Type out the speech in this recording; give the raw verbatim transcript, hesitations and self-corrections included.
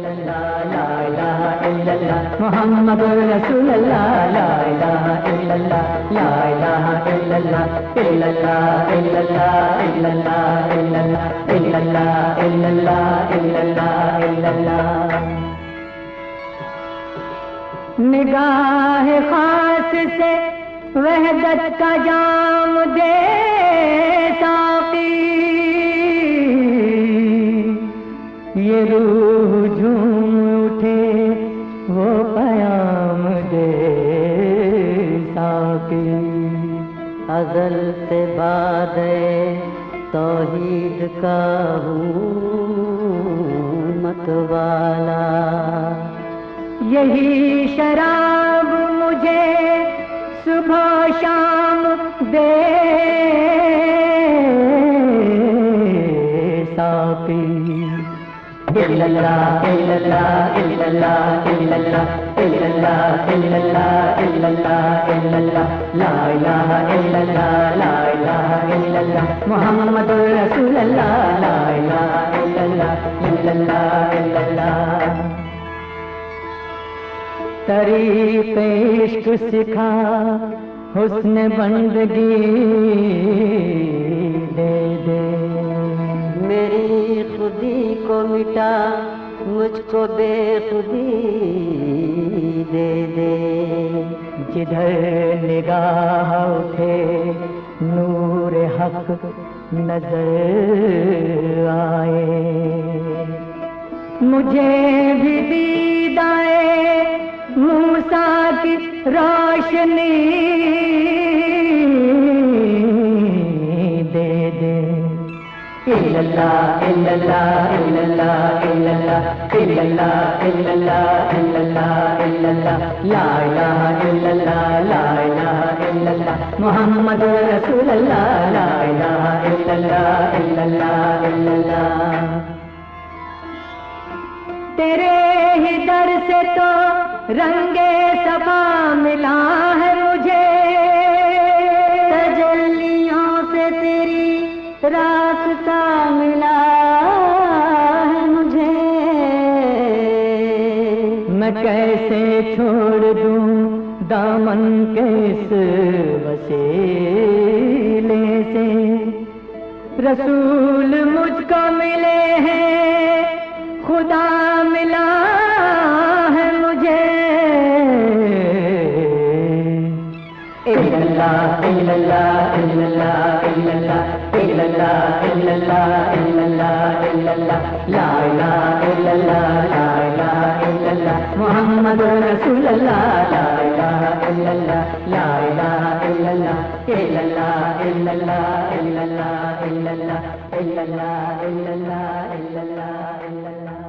اللہ لا الہ الا اللہ محمد رسول اللہ لا الہ الا اللہ لا الہ الا اللہ الا اللہ الا اللہ الا اللہ الا اللہ الا اللہ الا اللہ الا اللہ الا اللہ نگاہ خاص سے وحدت کا جام دے ساقی یہ روح جھوم اٹھے وہ پیام دے ساقی ازل سے بعد توحید کا ہوں متوالا یہی شراب مجھے صبح شام دے ساقی الا اللہ الا اللہ الا اللہ الا اللہ الا اللہ الا اللہ الا اللہ الا اللہ لا الہ الا اللہ لا الہ الا اللہ محمد رسول اللہ لا الہ الا اللہ الا اللہ الا اللہ طریق عشق سکھا حسن بندگی دے دے میری خودی کو مٹا مجھ کو بے خودی دے دے جدھر نگاہ اٹھے نور حق نظر آئے مجھے بھی دید آئے موسیٰ کی روشنی دے دے الا اللہ الا اللہ الا اللہ الا اللہ الا اللہ الا اللہ الا اللہ الا اللہ لا الہ الا اللہ لا الہ الا اللہ محمد رسول اللہ لا الہ الا اللہ الا اللہ الا اللہ تیرے ہی در سے تو رنگ صفا ملا ہے مجھے تجلیوں سے تیری راستہ ملا ہے مجھے میں کیسے چھوڑ دوں دامن کے اس وسیلے سے رسول مجھ کو ملے ہیں خدا ملا ہے مجھے الا اللہ الا اللہ الا اللہ الا اللہ الا اللہ الا اللہ الا اللہ الا اللہ لا الہ الا اللہ لا الہ الا اللہ محمد رسول اللہ لا الہ الا اللہ لا الہ الا اللہ الا اللہ الا اللہ الا اللہ الا اللہ الا اللہ الا اللہ الا اللہ الا اللہ